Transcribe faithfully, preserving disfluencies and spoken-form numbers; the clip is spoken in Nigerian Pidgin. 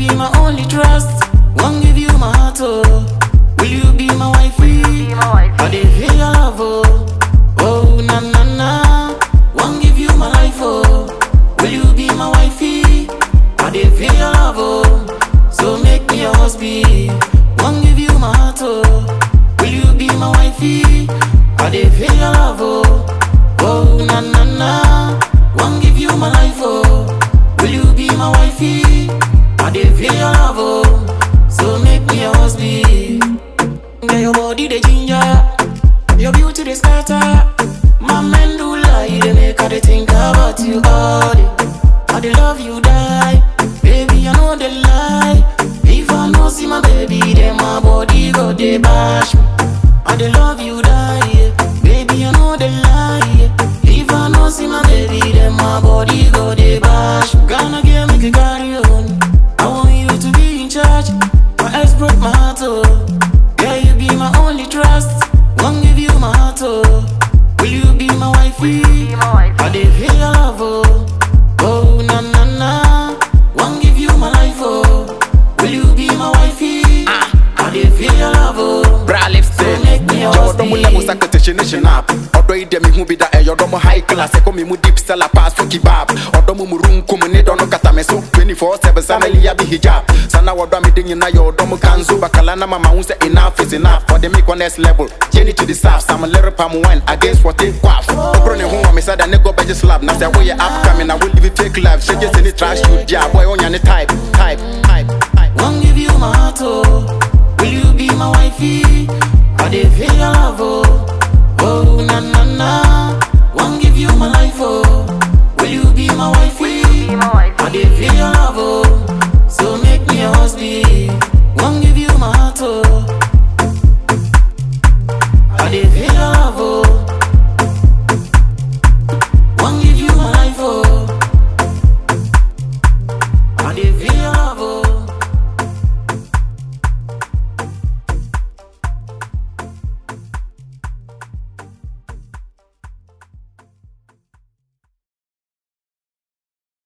be my only trust? Won't give you my heart, oh. Will you be my wifey? I dey feel your love, oh. Oh, na na na. Won't give you my life, oh. Will you be my wifey? I dey feel your love, oh. So make me your husband. Won't give you my heart, oh. Will you be my wifey? I dey feel your love, oh. Oh, na na na. Won't give you my life, oh. Will you be my wifey? I dey feel your love, oh. So make me your husband. Get your body the ginger, your beauty the scatter. My men do lie, they make her they think about you all day. I dey love you die, baby I know they lie. If I no see my baby, then my body go dey bash me. I dey love you die, yeah. Baby I know they lie. If I no see my baby, then my body go dey bash me. Gonna get make you carry on. I want you to be in charge. My ex broke my heart, oh. Yeah, you be my only trust. Won't give you my heart, oh. Will you be my wifey? I dey feel your love, oh. Oh, na na na. Won't give you my life, oh. Will you be my wifey? I dey feel your love, oh. Bra lipstick. So make me your Jordan will level sacrifice nation up. Odo ide mi hu bi da e yodo mo high class. Eko mi mu deep seller pass for kebab. Odo mo murun kum ni dono kata me so twenty-four seven sameli ya bi hijab. Sana wodo mi din na yodo mo kanzo bakala na mama hu say enough is enough for the make on next level. Jenny to the south, some little palm wine against what they quaff. Bro ne hu me say that nigga be just slap. Na say we up coming I will live fake life. Say just any trash you yeah boy on your type type.